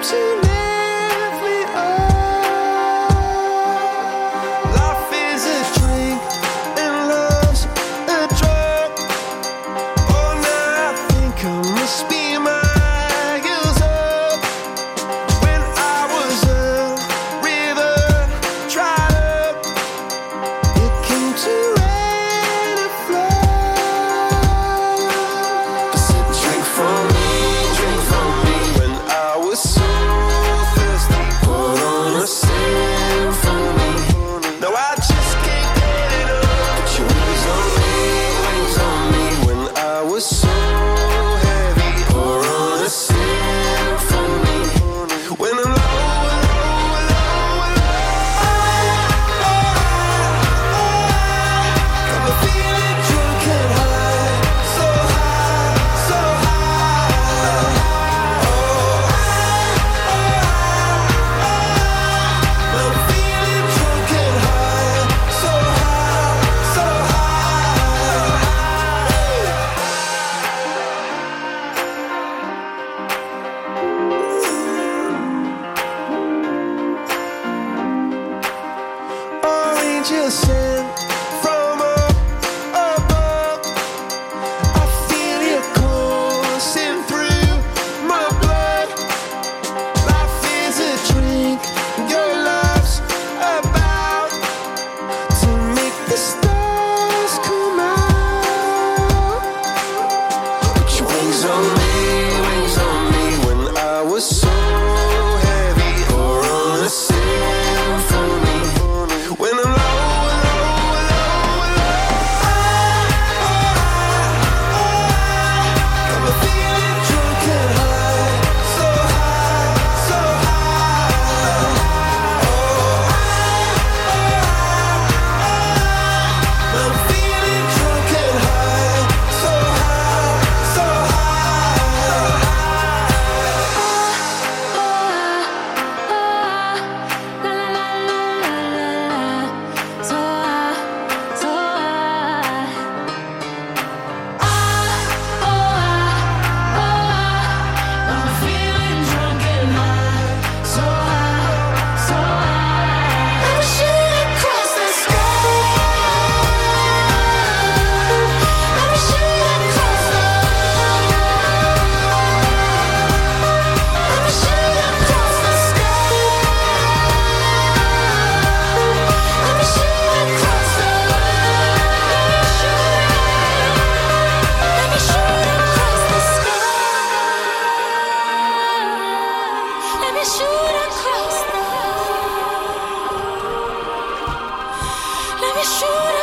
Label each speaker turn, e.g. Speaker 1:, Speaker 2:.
Speaker 1: to lift me up. Life is a drink and love's a drug. Oh, now I think I must be miles up. When I was a river dried up, it came to rain and flood. I said, drink from me, when I was so thirsty. Put on a symphony. No, I just can't get it up. Put your wings on me, when I was so heavy. Pour on a symphony. When I'm low, got me feeling drunk and high, so high, so high. I'm feeling drunk and high, so high, so high. Angels sent from up above. I feel you coursing through my blood. Life is a drink, your love's about to make the stars come out. Put your wings on me, when I was so heavy. Pour on a symphony. When I'm got me feeling drunk and high, so high, so high. I'm feeling drunk and high, so high, so I'm feeling drunk and high, so high, so high. Let me shoot across the sky. Let me shoot across the Let me shoot across the sky. Let me shoot across the Let me shoot across the sky. Let me shoot across the Let me shoot